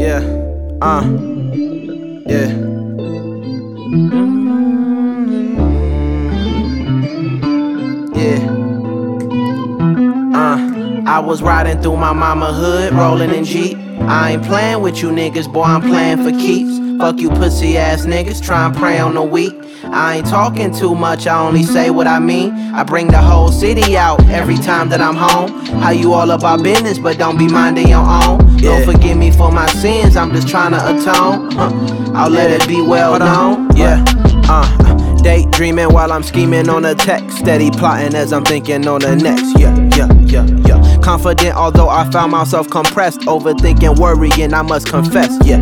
Yeah, yeah. Yeah. I was riding through my mama hood, rolling in Jeep. I ain't playing with you niggas, boy, I'm playing for keeps. Fuck you pussy ass niggas, try and prey on the weak. I ain't talking too much, I only say what I mean. I bring the whole city out every time that I'm home. How you all about business, but don't be minding your own. Don't forgive me for my sins, I'm just trying to atone. I'll let it be well known. Yeah, daydreaming while I'm scheming on a text. Steady plotting as I'm thinking on the next. Yeah. Confident although I found myself compressed. Overthinking, worrying, I must confess. Yeah.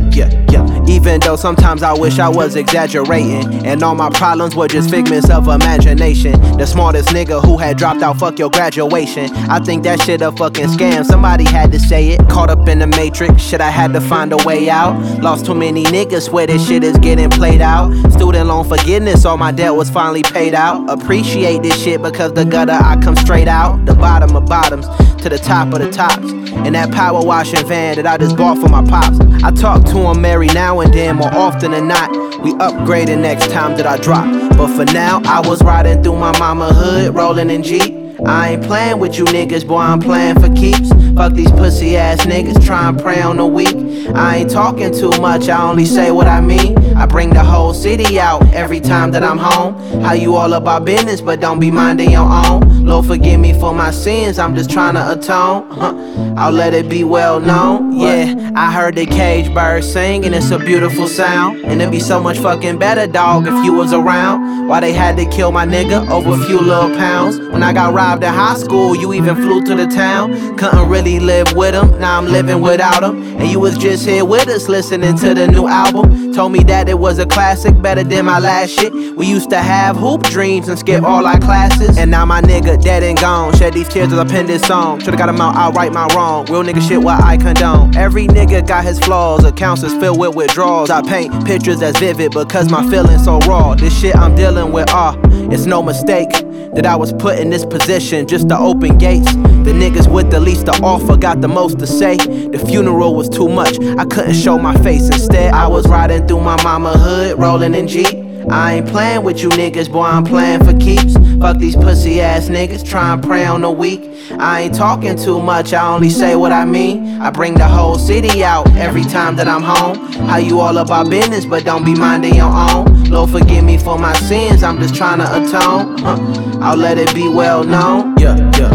Even though sometimes I wish I was exaggerating, and all my problems were just figments of imagination. The smartest nigga who had dropped out, fuck your graduation. I think that shit a fucking scam, somebody had to say it. Caught up in the matrix, shit I had to find a way out. Lost too many niggas, swear this shit is getting played out. Student loan forgiveness, all my debt was finally paid out. Appreciate this shit because the gutter I come straight out. The bottom of bottoms to the top of the tops. In that power washing van that I just bought for my pops. I talk to him every now and then, more often than not. We upgrading next time that I drop. But for now, I was riding through my mama hood, rolling in Jeep. I ain't playing with you niggas, boy, I'm playing for keeps. Fuck these pussy ass niggas, try and prey on the weak. I ain't talking too much, I only say what I mean. I bring the whole city out every time that I'm home. How you all about business, but don't be minding your own. Lord forgive me for my sins, I'm just trying to atone. I'll let it be well known. Yeah, I heard the cage bird sing and it's a beautiful sound. And it'd be so much fucking better, dog, if you was around. Why they had to kill my nigga over a few little pounds. When I got robbed in high school, you even flew to the town. Couldn't really live with him, now I'm living without him. And you was just here with us listening to the new album. Told me that it was a classic, better than my last shit. We used to have hoop dreams and skip all our classes. And now my nigga dead and gone, shed these tears as I penned this song. Should've got him out, I'll right my wrong. Real nigga shit what I condone. Every nigga got his flaws, accounts is filled with withdrawals. I paint pictures that's vivid because my feelings so raw. This shit I'm dealing with, it's no mistake that I was put in this position just to open gates. The niggas with the least to offer got the most to say. The funeral was too much, I couldn't show my face. Instead, I was riding through my mama hood, rolling in Jeep. I ain't playing with you niggas, boy, I'm playing for keeps. Fuck these pussy ass niggas, try and prey on the weak. I ain't talking too much, I only say what I mean. I bring the whole city out every time that I'm home. How you all about business, but don't be minding your own. Lord forgive me for my sins, I'm just trying to atone. I'll let it be well known. Yeah.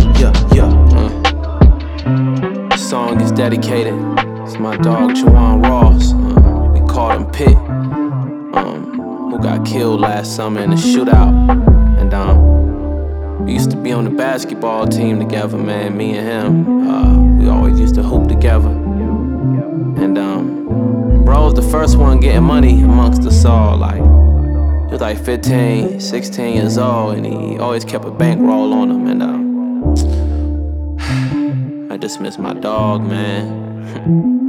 This song is dedicated to my dog Juwan Ross. We called him Pit. Who got killed last summer in a shootout. And we used to be on the basketball team together, man, me and him. We always used to hoop together. And bro was the first one getting money amongst us all. Like, he was like 15, 16 years old, and he always kept a bankroll on him. And I just miss my dog, man.